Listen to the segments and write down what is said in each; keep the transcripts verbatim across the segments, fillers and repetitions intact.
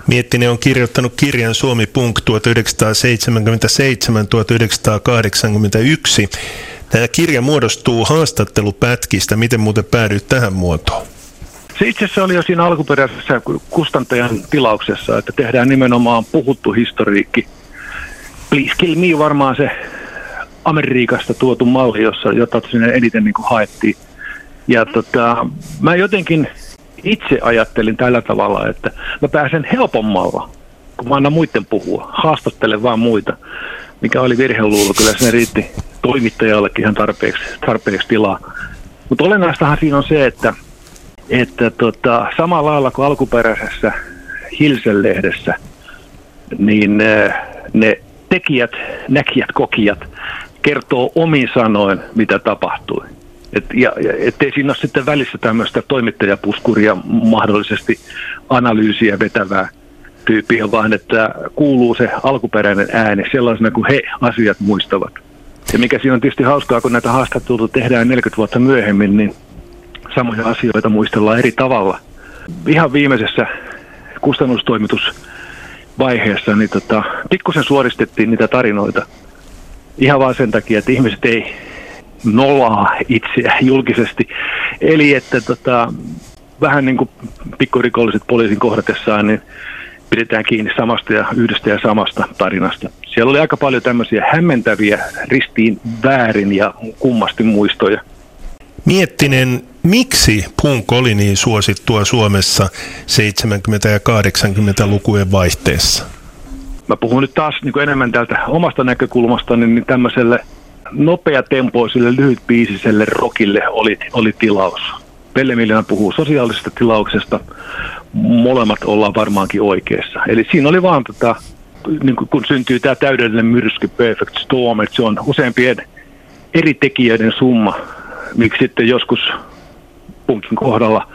Miettinen on kirjoittanut kirjan Suomi Punk tuhatyhdeksänsataaseitsemänkymmentäseitsemän tuhatyhdeksänsataakahdeksankymmentäyksi. Tämä kirja muodostuu haastattelupätkistä. Miten muuten päädyit tähän muotoon? Se itse asiassa oli jo siinä alkuperäisessä kustantajan tilauksessa, että tehdään nimenomaan puhuttu historiikki. Please Kill Me varmaan se Amerikasta tuotu malli, jossa, jota sinne eniten niin kuin haettiin. Ja tota, mä jotenkin itse ajattelin tällä tavalla, että mä pääsen helpommalla, kun mä annan muiden puhua. Haastattelen vaan muita, mikä oli virheluulo. Kyllä se riitti toimittajallekin ihan tarpeeksi, tarpeeksi tilaa. Mutta olennaistahan siinä on se, että, että tota, samalla lailla kuin alkuperäisessä Hilsen-lehdessä, niin ne tekijät, näkijät, kokijat kertoo omin sanoin, mitä tapahtui. Et, ja, ja, ettei siinä ole sitten välissä tämmöistä toimittajapuskuria, mahdollisesti analyysiä vetävää tyyppiä, vaan että kuuluu se alkuperäinen ääni sellaisena kuin he asiat muistavat. Ja mikä siinä on tietysti hauskaa, kun näitä haastatteluita tehdään neljäkymmentä vuotta myöhemmin, niin samoja asioita muistellaan eri tavalla. Ihan viimeisessä kustannustoimitusvaiheessa niin tota, pikkusen suoristettiin niitä tarinoita ihan vaan sen takia, että ihmiset ei nolaa itseä julkisesti. Eli että tota, vähän niin kuin pikkurikolliset poliisin kohdatessaan, niin pidetään kiinni samasta ja yhdestä ja samasta tarinasta. Siellä oli aika paljon tämmöisiä hämmentäviä, ristiin väärin ja kummasti muistoja. Miettinen, miksi punk oli niin suosittua Suomessa seitsemänkymmentä- ja kahdeksankymmentälukujen vaihteessa? Mä puhun nyt taas niin kuin enemmän täältä omasta näkökulmasta, niin tämmöiselle nopeatempoiselle, lyhytbiisiselle rockille oli, oli tilaus. Pelle Miljoona puhuu sosiaalisesta tilauksesta, molemmat ollaan varmaankin oikeassa. Eli siinä oli vaan, tota, niin kun syntyy tämä täydellinen myrsky, perfect storm, että se on useampien eri tekijöiden summa, miksi sitten joskus punkin kohdalla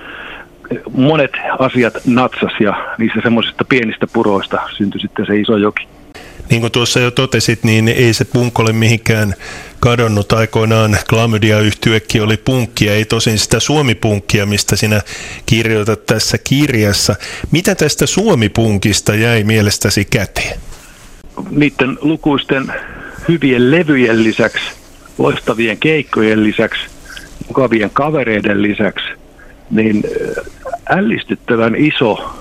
monet asiat natsas ja niissä semmoisista pienistä puroista syntyi sitten se iso joki. Niin kuin tuossa jo totesit, niin ei se punk ole mihinkään kadonnut. Aikoinaan Klamydia-yhtyekin oli punkkia, ei tosin sitä suomipunkkia, mistä sinä kirjoitat tässä kirjassa. Mitä tästä suomipunkista jäi mielestäsi käteen? Niiden lukuisten hyvien levyjen lisäksi, loistavien keikkojen lisäksi, mukavien kavereiden lisäksi, niin ällistyttävän iso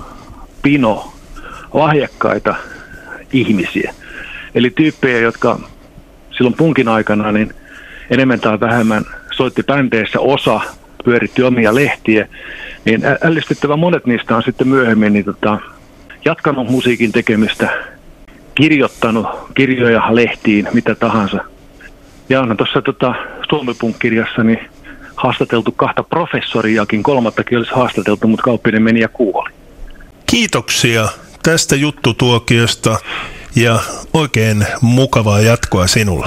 pino lahjakkaita ihmisiä. Eli tyyppejä, jotka silloin punkin aikana niin enemmän tai vähemmän soitti bändeissä, osa pyöritti omia lehtiä, niin ällistyttävän monet niistä on sitten myöhemmin niin tota, jatkanut musiikin tekemistä, kirjoittanut kirjoja lehtiin, mitä tahansa. Ja onhan tuossa tota, Suomi-punk-kirjassa niin haastateltu kahta professoriakin, kolmattakin olisi haastateltu, mutta Kauppinen meni ja kuoli. Kiitoksia tästä juttutuokiosta ja oikein mukavaa jatkoa sinulle.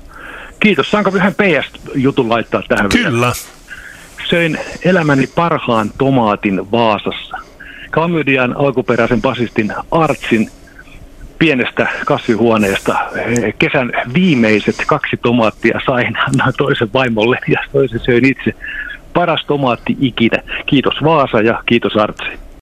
Kiitos. Saanko yhden P S-jutun laittaa tähän? Kyllä. Vielä? Söin elämäni parhaan tomaatin Vaasassa. Klamydian alkuperäisen basistin Artsin pienestä kasvihuoneesta kesän viimeiset kaksi tomaattia sain, annoin toisen vaimolle ja toisen söin itse. Paras tomaatti ikinä. Kiitos Vaasa ja kiitos Artsi.